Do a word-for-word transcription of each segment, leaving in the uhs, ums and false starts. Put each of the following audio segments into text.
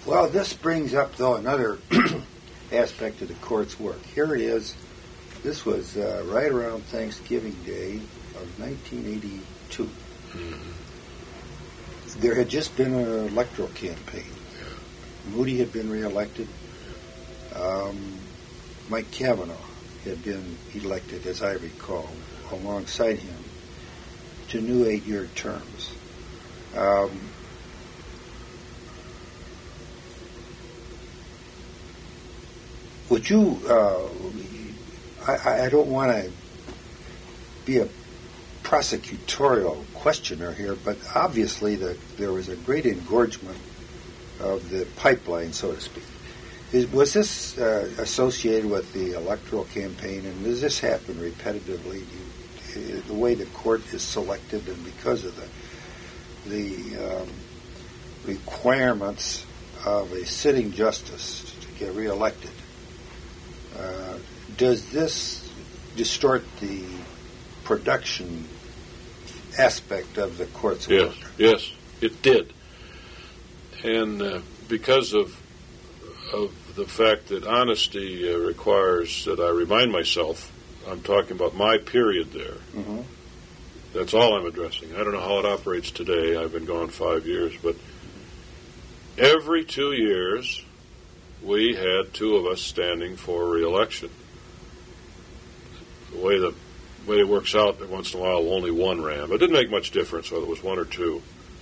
Well, this brings up, though, another aspect of the court's work. Here it is. This was uh, right around Thanksgiving Day of nineteen eighty-two. Mm-hmm. There had just been an electoral campaign. Yeah. Moody had been reelected. Um, Mike Kavanaugh had been elected, as I recall, alongside him, to new eight-year terms. Um, would you, uh, I, I don't want to be a prosecutorial questioner here, but obviously the, there was a great engorgement of the pipeline, so to speak. Is, was this uh, associated with the electoral campaign, and does this happen repetitively? Do you, the way the court is selected, and because of the the um, requirements of a sitting justice to get reelected, uh, does this distort the production aspect of the court's yes, work? Yes, it did. And uh, because of of the fact that honesty uh, requires that I remind myself, I'm talking about my period there. Mm-hmm. That's all I'm addressing. I don't know how it operates today. I've been gone five years, but every two years we had two of us standing for re-election. The way the way it works out, that once in a while only one ran. But it didn't make much difference whether it was one or two.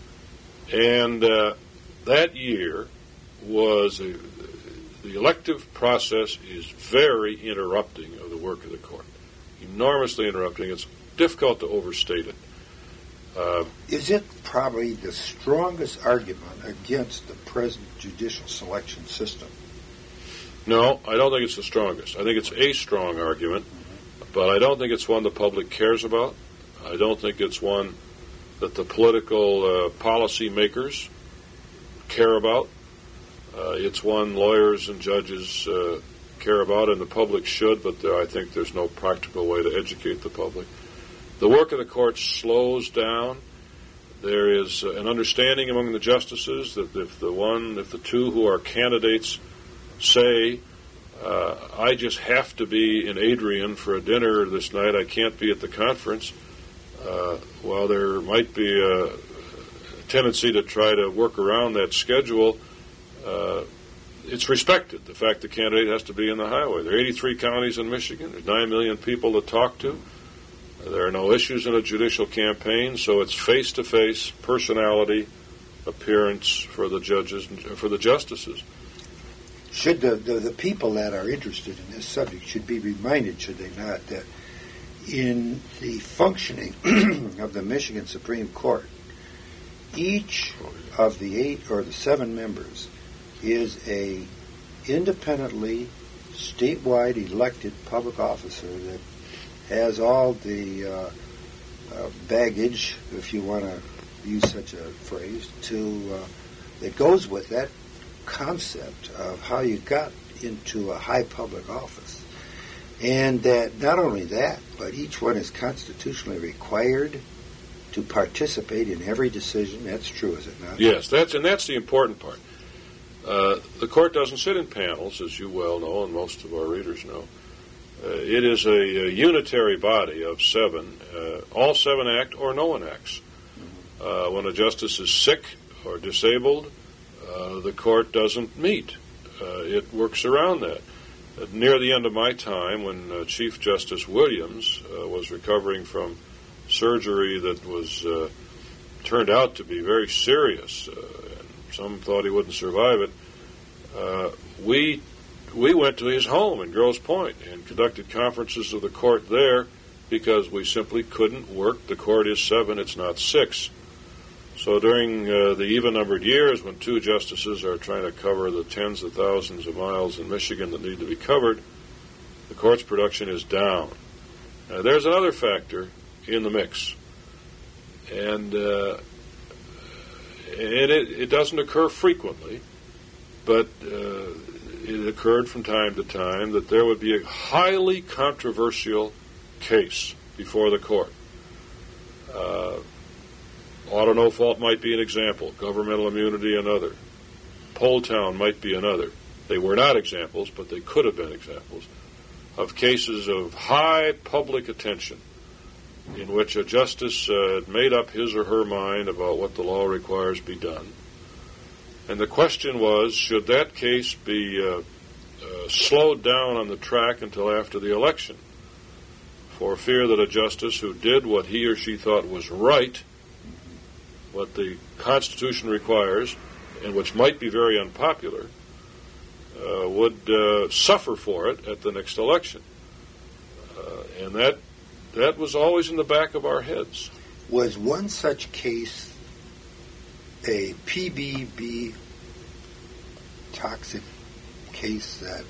And uh, that year was a, the elective process is very interrupting of the work of the court. Enormously interrupting. It's difficult to overstate it. Uh, is it probably the strongest argument against the present judicial selection system? No, I don't think it's the strongest. I think it's a strong argument, mm-hmm. but I don't think it's one the public cares about. I don't think it's one that the political uh, policy makers care about. Uh, it's one lawyers and judges uh, care about, and the public should, but there, I think there's no practical way to educate the public. The work of the court slows down. There is uh, an understanding among the justices that if the one, if the two who are candidates say, uh, I just have to be in Adrian for a dinner this night, I can't be at the conference, uh, well, there might be a tendency to try to work around that schedule. Uh, it's respected, the fact the candidate has to be in the highway. There are eighty-three counties in Michigan. There's nine million people to talk to. There are no issues in a judicial campaign, so it's face-to-face personality appearance for the judges, for the justices. Should the, the, the people that are interested in this subject should be reminded, should they not, that in the functioning of the Michigan Supreme Court, each of the eight or the seven members is a independently, statewide elected public officer that has all the uh, uh, baggage, if you want to use such a phrase, to uh, that goes with that concept of how you got into a high public office. And that not only that, but each one is constitutionally required to participate in every decision. That's true, is it not? Yes, that's and that's the important part. Uh, the court doesn't sit in panels, as you well know, and most of our readers know. Uh, it is a, a unitary body of seven. Uh, all seven act or no one acts. Uh, when a justice is sick or disabled, uh, the court doesn't meet. Uh, it works around that. Uh, near the end of my time, when uh, Chief Justice Williams uh, was recovering from surgery that was uh, turned out to be very serious, uh, and some thought he wouldn't survive it, uh, we we went to his home in Grosse Pointe and conducted conferences of the court there because we simply couldn't work. The court is seven, it's not six. So during uh, the even-numbered years when two justices are trying to cover the tens of thousands of miles in Michigan that need to be covered, the court's production is down. Uh, there's another factor in the mix. And, uh, and it, it doesn't occur frequently, but uh, it occurred from time to time that there would be a highly controversial case before the court. Uh, auto no fault might be an example, governmental immunity another, Poletown might be another. They were not examples, but they could have been examples of cases of high public attention in which a justice uh, had made up his or her mind about what the law requires be done. And the question was, should that case be uh, uh, slowed down on the track until after the election, for fear that a justice who did what he or she thought was right, what the Constitution requires, and which might be very unpopular, uh, would uh, suffer for it at the next election. Uh, and that that was always in the back of our heads. Was one such case a P B B toxic case that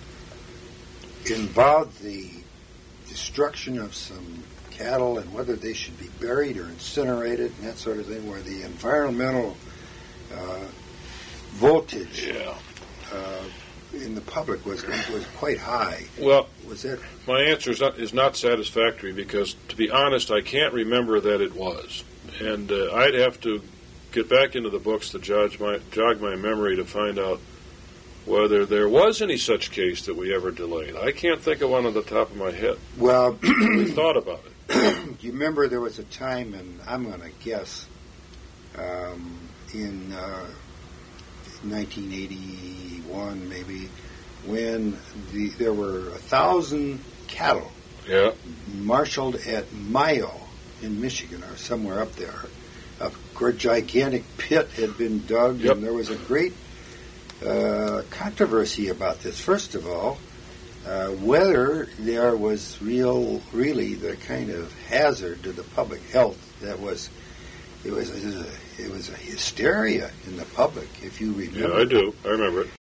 involved the destruction of some cattle and whether they should be buried or incinerated and that sort of thing, where the environmental uh, voltage yeah. uh, in the public was was quite high? Well, was that my answer is not, is not satisfactory because, to be honest, I can't remember that it was, and uh, I'd have to get back into the books to judge my, jog my memory to find out whether there was any such case that we ever delayed. I can't think of one on the top of my head. Well, we thought about it. Do you remember there was a time, and I'm going to guess, um, in uh, nineteen eighty-one maybe, when the, there were a thousand cattle yeah. marshaled at Mayo in Michigan or somewhere up there. A great gigantic pit had been dug, yep. and there was a great uh, controversy about this. First of all, uh, whether there was real, really the kind of hazard to the public health that was, it was, a, it was a hysteria in the public, if you remember. Yeah, I do. I remember it.